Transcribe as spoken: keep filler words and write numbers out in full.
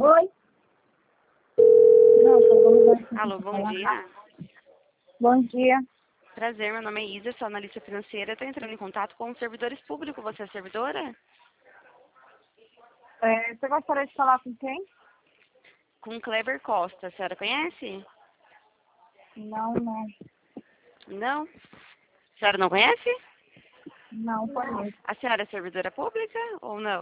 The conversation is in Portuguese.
Oi? Não, só vou mudar aqui. Alô, bom dia. Bom dia. Prazer, meu nome é Isa, sou analista financeira. Estou entrando em contato com os servidores públicos. Você é servidora? É, você gostaria de falar com quem? Com Kleber Costa. A senhora conhece? Não, não. Não? A senhora não conhece? Não conheço. A senhora é servidora pública ou não?